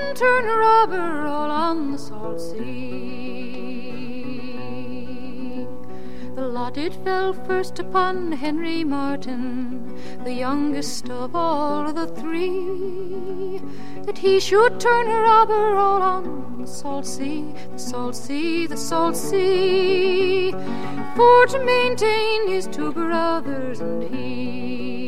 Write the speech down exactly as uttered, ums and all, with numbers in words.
turn a robber all on the salt sea. The lot it fell first upon Henry Martin, the youngest of all the three, that he should turn a robber all on the salt sea, the salt sea, the salt sea, for to maintain his two brothers and he.